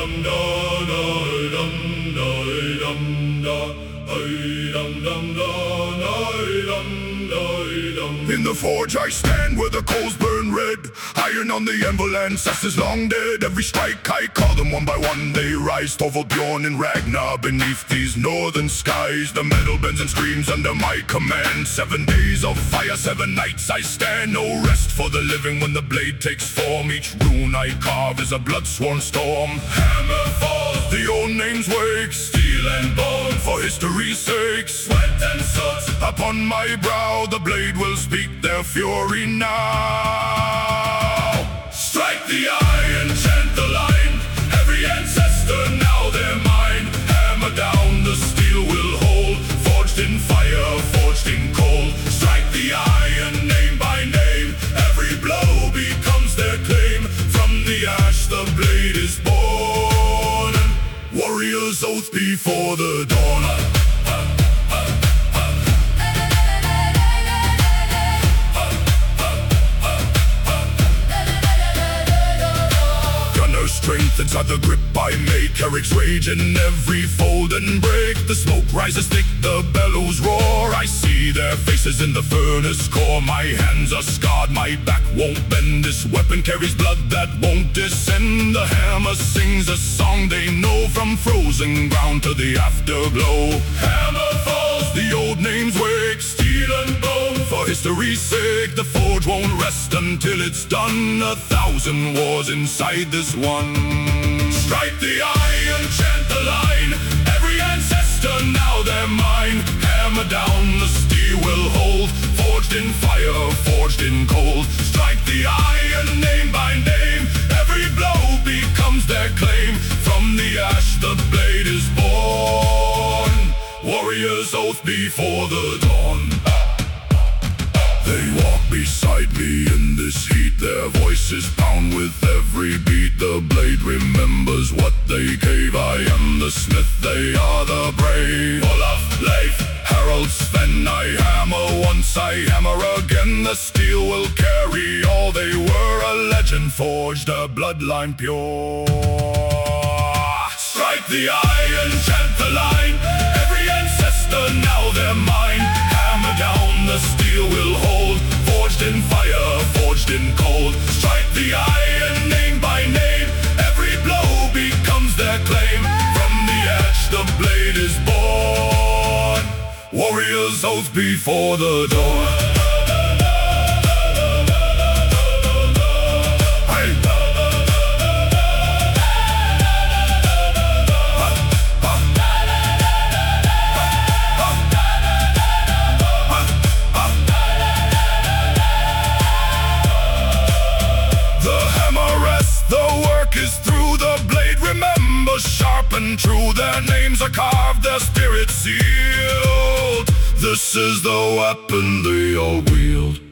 In the forge I stand where the coals burn red. Iron on the anvil, ancestors long dead. Every strike I call them one by one they rise. Thorvald, Bjorn and Ragnar beneath these northern skies. The metal bends and screams under my command. 7 days of fire, 7 nights I stand. No rest for the living when the blade takes form. Each rune I carve is a blood-sworn storm. Hammer falls, the old names wake. Steel and bone for history's sake. Sweat and soot upon my brow. The blade will speak their fury now. Strike the iron, chant the line. Every ancestor now they're mine. Hammer down, the steel will hold. Forged in fire, forged in cold. Strike the iron, name by name. Every blow becomes their claim. From the ash the blade is born. Warrior's oath before the dawn. Strength inside the grip I make. Eric's rage in every fold and break. The smoke rises thick, the bellows roar. I see their faces in the furnace core. My hands are scarred, my back won't bend. This weapon carries blood that won't descend. The hammer sings a song they know. From frozen ground to the afterglow. Hammer falls, the old names wake. Steel and bone for history's sake. The forge won't rest until it's done. 1,000 wars inside this one. Strike the iron, chant the line. Every ancestor now they're mine. Hammer down, the steel will hold. Forged in fire, forged in cold. Strike the iron, name by name. Every blow becomes their claim. From the ash the blade is born. Warrior's oath before the dawn. They walk beside me in this heat. Their voices pound with every beat. The blade remembers what they gave. I am the smith, they are the brave. Olaf, Leif, Harold, Sven. I hammer once, I hammer again. The steel will carry all they were. A legend forged, a bloodline pure. Strike the iron, chant the line. Every ancestor now they're mine. Hammer down, the steel will hold. Forged in fire, forged in cold. Strike the iron, name by name. Every blow becomes their claim. From the ash the blade is born. Warrior's oath before the dawn. Is through, the blade remember sharp and true. Their names are carved, their spirits sealed. This is the weapon they all wield.